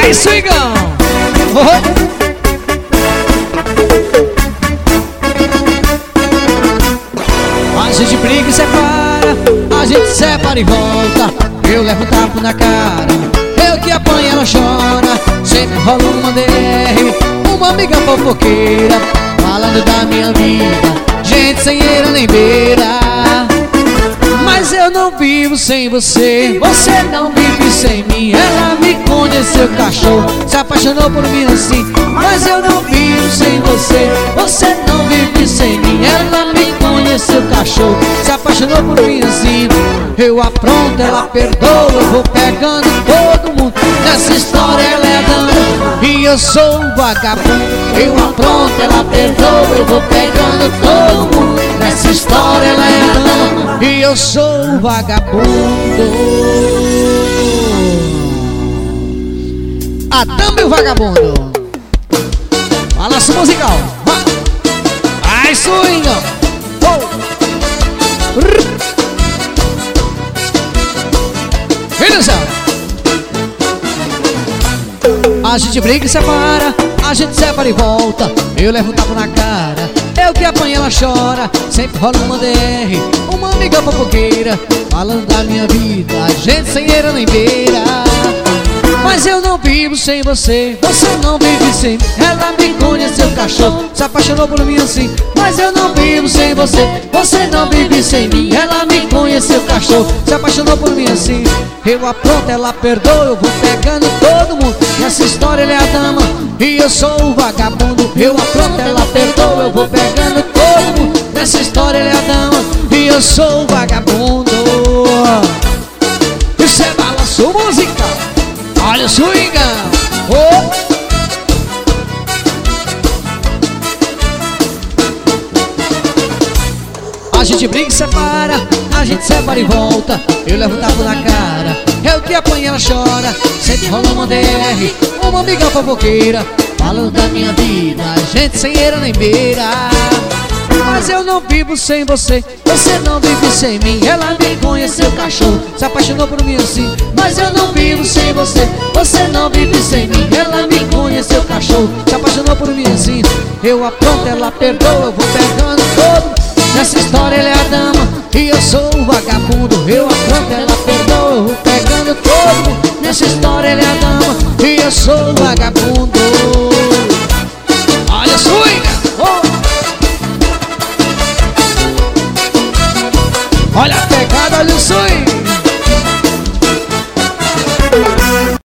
Aí, swingão! A gente briga e separa, a gente separa e volta. Eu levo um tapa na cara, eu que apanho ela chora. Sempre rola uma DR, uma amiga fofoqueira, falando da minha vida, gente sem eira nem beira. Mas eu não vivo sem você, você não vive sem mim. Ela me conheceu, cachorro, se apaixonou por mim assim. Mas eu não vivo sem você, você não vive sem mim. Ela me conheceu, cachorro, se apaixonou por mim assim. Eu apronto, ela perdoa, eu vou pegando todo mundo. Nessa história ela é dama e eu sou um vagabundo. Eu apronto, ela perdoa, eu vou pegando todo mundo. Nessa história ela é dama e eu sou um vagabundo. A dama e o vagabundo. Balanço musical. Ai, swinga. Beleza. A gente briga e separa, a gente separa e volta. Eu levo um tapa na cara, eu que apanho ela chora. Sempre rola uma DR, uma amiga fofoqueira, falando da minha vida, gente sem eira nem beira. Mas eu não vivo sem você, você não vive sem mim. Ela me conheceu, cachorro, se apaixonou por mim assim. Mas eu não vivo sem você, você não vive sem mim. Ela me conheceu, cachorro, se apaixonou por mim assim. Eu apronto, ela perdoa, eu vou pegando todo mundo. Nessa história ele é a dama e eu sou o vagabundo. Eu apronto, ela perdoa, eu vou pegando todo mundo. Nessa história ele é a dama e eu sou o vagabundo. Isso é balanço musical. Olha o swingão. Oh. A gente briga e separa, a gente separa e volta. Eu levo um tapa na cara, eu que apanho ela chora. Sempre rola uma DR, uma amiga fofoqueira, falando da minha vida, gente sem eira nem beira. Mas eu não vivo sem você, você não vive sem mim. Ela me conheceu, cachorro, se apaixonou por mim assim. Mas eu não vivo sem você, você não vive sem mim. Ela me conheceu, cachorro, se apaixonou por mim assim. Eu apronto, ela perdoa, eu vou pegando todo. Nessa história ele é a dama e eu sou o vagabundo. Eu apronto, ela perdoa, eu vou pegando todo. Nessa história ele é a